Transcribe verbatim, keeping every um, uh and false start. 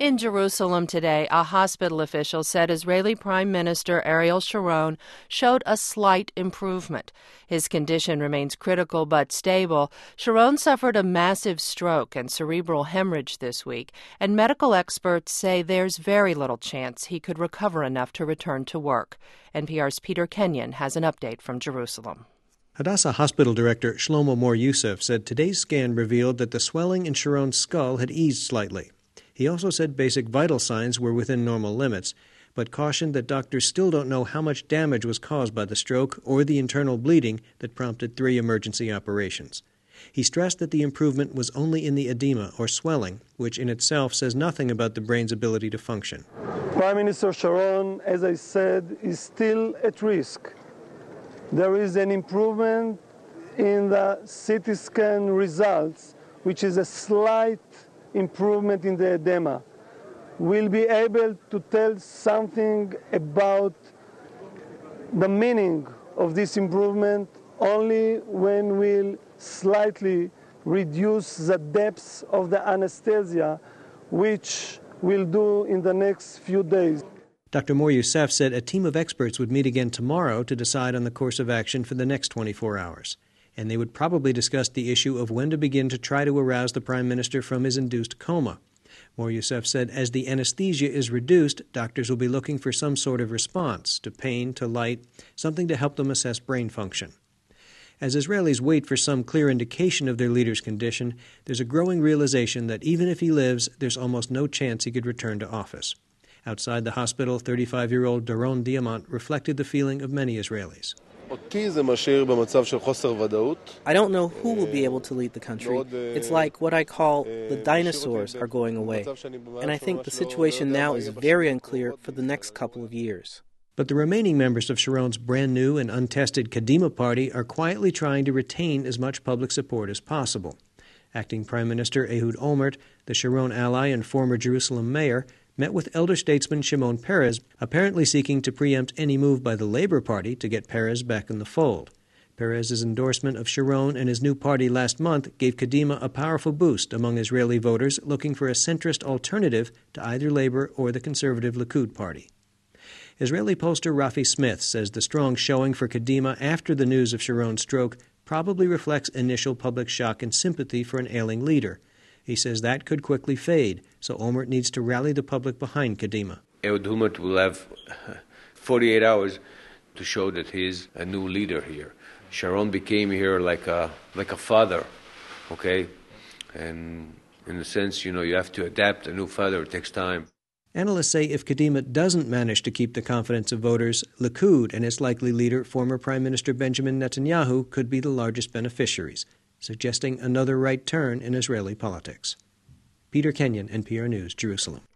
In Jerusalem today, a hospital official said Israeli Prime Minister Ariel Sharon showed a slight improvement. His condition remains critical but stable. Sharon suffered a massive stroke and cerebral hemorrhage this week, and medical experts say there's very little chance he could recover enough to return to work. N P R's Peter Kenyon has an update from Jerusalem. Hadassah Hospital Director Shlomo Mor-Yosef said today's scan revealed that the swelling in Sharon's skull had eased slightly. He also said basic vital signs were within normal limits, but cautioned that doctors still don't know how much damage was caused by the stroke or the internal bleeding that prompted three emergency operations. He stressed that the improvement was only in the edema, or swelling, which in itself says nothing about the brain's ability to function. Prime Minister Sharon, as I said, is still at risk. There is an improvement in the C T scan results, which is a slight improvement in the edema. We'll be able to tell something about the meaning of this improvement only when we'll slightly reduce the depths of the anesthesia, which we'll do in the next few days. Doctor Mor-Yosef said a team of experts would meet again tomorrow to decide on the course of action for the next twenty-four hours. And they would probably discuss the issue of when to begin to try to arouse the Prime Minister from his induced coma. Mor-Yosef said as the anesthesia is reduced, doctors will be looking for some sort of response to pain, to light, something to help them assess brain function. As Israelis wait for some clear indication of their leader's condition, there's a growing realization that even if he lives, there's almost no chance he could return to office. Outside the hospital, thirty-five-year-old Doron Diamant reflected the feeling of many Israelis. I don't know who will be able to lead the country. It's like what I call the dinosaurs are going away. And I think the situation now is very unclear for the next couple of years. But the remaining members of Sharon's brand new and untested Kadima party are quietly trying to retain as much public support as possible. Acting Prime Minister Ehud Olmert, the Sharon ally and former Jerusalem mayor, met with elder statesman Shimon Peres, apparently seeking to preempt any move by the Labor Party to get Peres back in the fold. Peres' endorsement of Sharon and his new party last month gave Kadima a powerful boost among Israeli voters looking for a centrist alternative to either Labor or the conservative Likud party. Israeli pollster Rafi Smith says the strong showing for Kadima after the news of Sharon's stroke probably reflects initial public shock and sympathy for an ailing leader. He says that could quickly fade, so Olmert needs to rally the public behind Kadima. Ehud Olmert will have forty-eight hours to show that he's a new leader here. Sharon became here like a like a father, okay? And in a sense, you know, you have to adapt. A new father, it takes time. Analysts say if Kadima doesn't manage to keep the confidence of voters, Likud and its likely leader, former Prime Minister Benjamin Netanyahu, could be the largest beneficiaries, suggesting another right turn in Israeli politics. Peter Kenyon, N P R News, Jerusalem.